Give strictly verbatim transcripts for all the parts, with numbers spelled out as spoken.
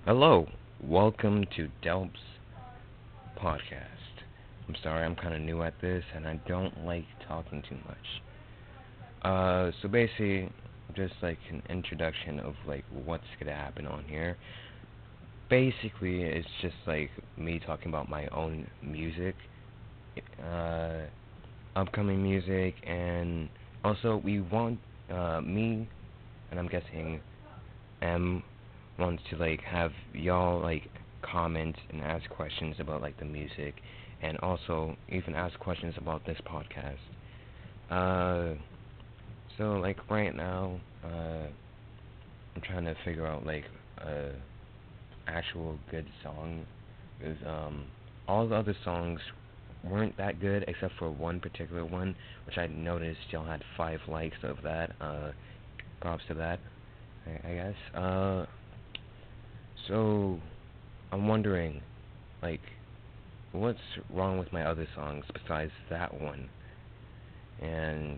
Hello, welcome to Delp's podcast. I'm sorry, I'm kind of new at this and I don't like talking too much. Uh, so basically, just like an introduction of like what's gonna happen on here. Basically, it's just like me talking about my own music, uh, upcoming music, and also we want uh me and I'm guessing M wants to like have y'all like comment and ask questions about like the music and also even ask questions about this podcast. Uh so like right now, uh I'm trying to figure out like a actual good song because um all the other songs weren't that good except for one particular one which I noticed y'all had five likes of that. Uh props to that, I, I guess. Uh so I'm wondering, like, what's wrong with my other songs besides that one? And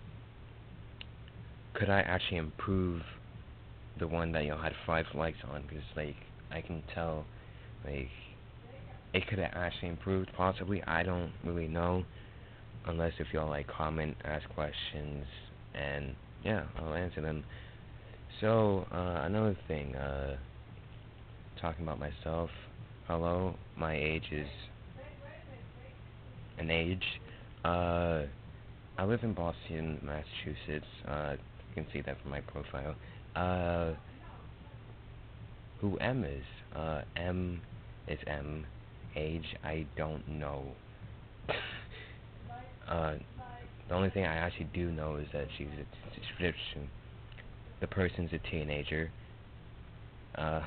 could I actually improve the one that y'all had five likes on? Because, like, I can tell, like, it could have actually improved, possibly. I don't really know. Unless if y'all, like, comment, ask questions, and, yeah, I'll answer them. So, uh, another thing, uh, talking about myself. Hello, my age is an age. Uh, I live in Boston, Massachusetts. Uh, you can see that from my profile. Uh, who M is? Uh, M is M. Age, I don't know. uh, the only thing I actually do know is that she's a description. The person's a teenager. Uh,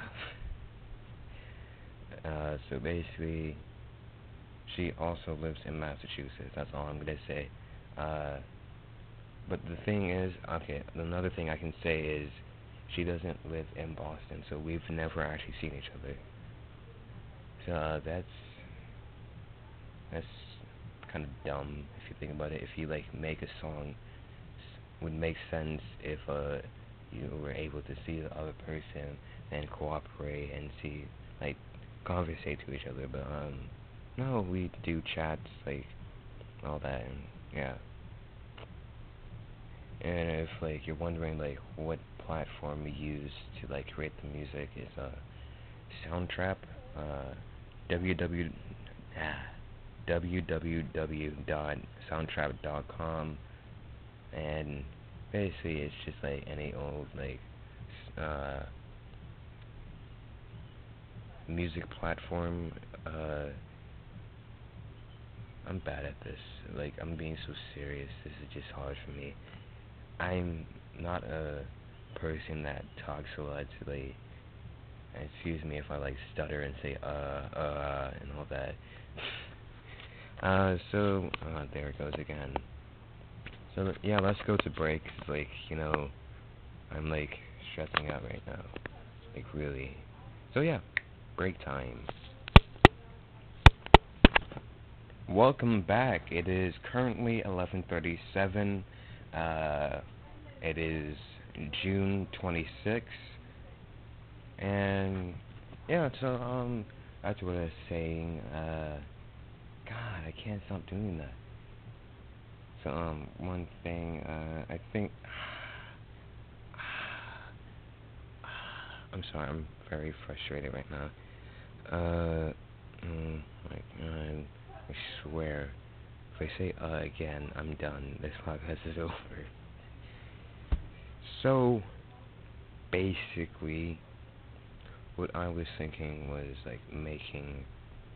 uh, so basically, she also lives in Massachusetts. That's all I'm gonna say. Uh, But the thing is, okay, another thing I can say is she doesn't live in Boston, so we've never actually seen each other. So uh, that's that's kind of dumb if you think about it. If you like make a song, would make sense if uh you were able to see the other person and cooperate and see like conversate to each other. But um, no, we do chats like all that, and yeah. And if like you're wondering like what platform we use to like create the music is uh Soundtrap, uh www ah, w w w dot soundtrap dot com, and basically it's just like any old like uh music platform. uh I'm bad at this. Like I'm being so serious. This is just hard for me. I'm not a person that talks a lot to like. Excuse me if I like stutter and say uh uh and all that. uh so uh there it goes again. So yeah, let's go to break. Like you know, I'm like stressing out right now. Like really. So yeah, break time. Welcome back. It is currently eleven thirty-seven. Uh, it is June twenty-sixth, and yeah. So um, that's what I was saying. Uh, God, I can't stop doing that. So um, one thing. Uh, I think. I'm sorry. I'm very frustrated right now. Uh, mm, my God, I swear. If I say uh again, I'm done. This podcast is over. So basically, what I was thinking was like making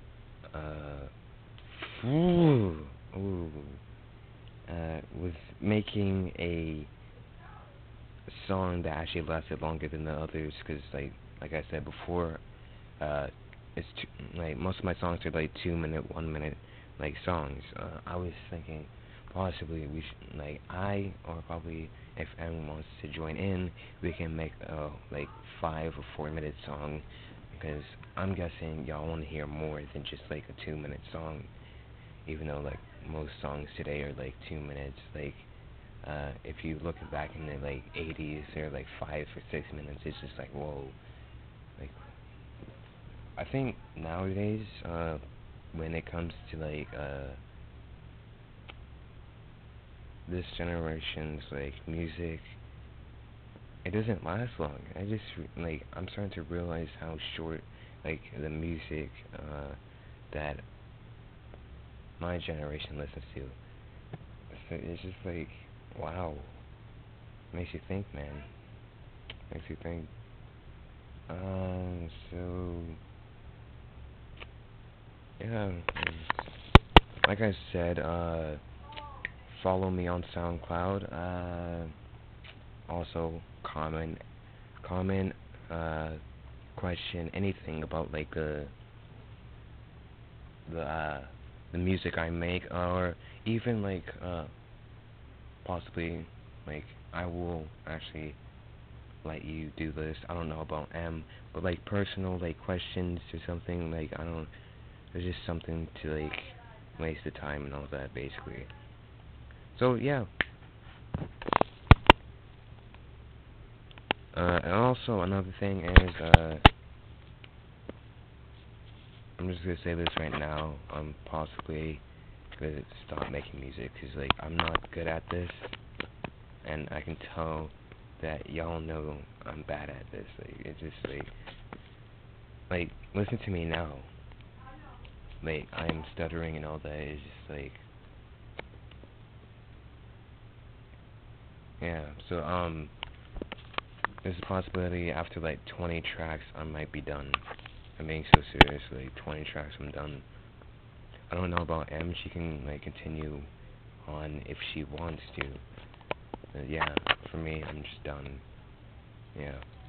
uh ooh, ooh uh was making a song that actually lasted longer than the others because like like I said before, uh it's two, like most of my songs are like two minute, one minute like songs. Uh, I was thinking possibly we should like I or probably if anyone wants to join in, we can make a like five or four minute song because I'm guessing y'all want to hear more than just like a two minute song. Even though like most songs today are like two minutes, like uh, if you look back in the like eighties, they're like five or six minutes. It's just like whoa, like I think nowadays, uh, when it comes to like uh this generation's like music, it doesn't last long. I just like I'm starting to realize how short like the music uh that my generation listens to. So it's just like wow, makes you think, man. Makes you think. Um, so yeah, like I said, uh, follow me on SoundCloud. Uh, also comment, comment, uh, question anything about like the the uh, the music I make, or even like uh, possibly like I will actually let you do this. I don't know about M, but like personal like questions or something like I don't. There's just something to like waste the time and all that basically. So yeah. Uh, and also another thing is uh, I'm just gonna say this right now. I'm possibly gonna stop making music because like I'm not good at this, and I can tell that y'all know I'm bad at this. Like it's just like like listen to me now. Like I'm stuttering and all that. It's just like yeah. So um, there's a possibility after like twenty tracks I might be done. I'm being so serious. Like twenty tracks I'm done. I don't know about M. She can like continue on if she wants to. Uh, yeah, for me, I'm just done. Yeah.